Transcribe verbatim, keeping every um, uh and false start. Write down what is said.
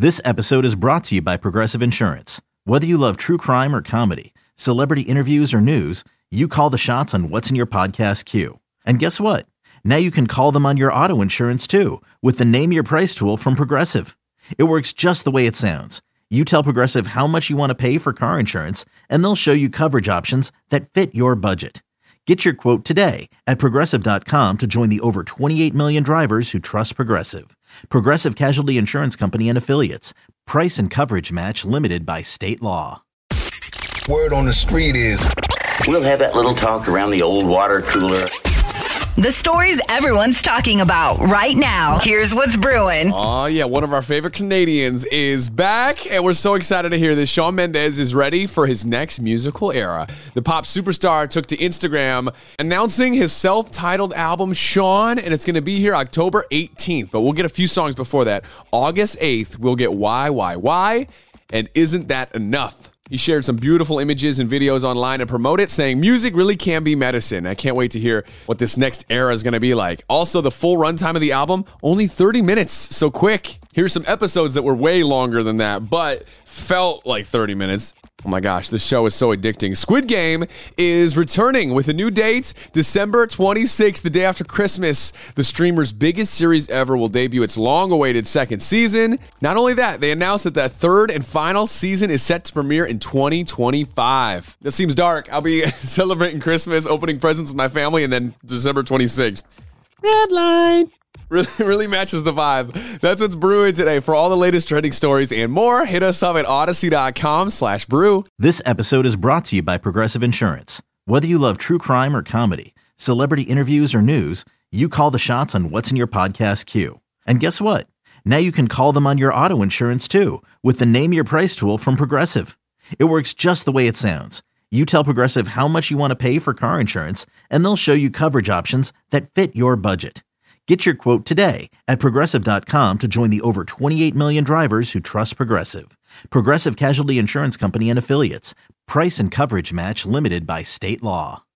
This episode is brought to you by Progressive Insurance. Whether you love true crime or comedy, celebrity interviews or news, you call the shots on what's in your podcast queue. And guess what? Now you can call them on your auto insurance too with the Name Your Price tool from Progressive. It works just the way it sounds. You tell Progressive how much you want to pay for car insurance, and they'll show you coverage options that fit your budget. Get your quote today at Progressive dot com to join the over twenty-eight million drivers who trust Progressive. Progressive Casualty Insurance Company and Affiliates. Price and coverage match limited by state law. Word on the street is we'll have that little talk around the old water cooler. The stories everyone's talking about right now. Here's what's brewing. Oh, yeah. One of our favorite Canadians is back, and we're so excited to hear this. Shawn Mendes is ready for his next musical era. The pop superstar took to Instagram announcing his self-titled album, Shawn, and it's going to be here October eighteenth. But we'll get a few songs before that. August eighth, we'll get Why, Why, Why, and Isn't That Enough? He shared some beautiful images and videos online to promote it, saying music really can be medicine. I can't wait to hear what this next era is going to be like. Also, the full runtime of the album, only thirty minutes, so quick. Here's some episodes that were way longer than that, but felt like thirty minutes. Oh my gosh, this show is so addicting. Squid Game is returning with a new date, December twenty-sixth, the day after Christmas. The streamer's biggest series ever will debut its long-awaited second season. Not only that, they announced that the third and final season is set to premiere in twenty twenty-five. That seems dark. I'll be celebrating Christmas, opening presents with my family, and then December twenty-sixth. Red light. Really, really matches the vibe. That's what's brewing today. For all the latest trending stories and more, hit us up at odyssey.com slash brew. This episode is brought to you by Progressive Insurance. Whether you love true crime or comedy, celebrity interviews or news, you call the shots on what's in your podcast queue. And guess what? Now you can call them on your auto insurance too with the Name Your Price tool from Progressive. It works just the way it sounds. You tell Progressive how much you want to pay for car insurance, and they'll show you coverage options that fit your budget. Get your quote today at Progressive dot com to join the over twenty-eight million drivers who trust Progressive. Progressive Casualty Insurance Company and Affiliates. Price and coverage match limited by state law.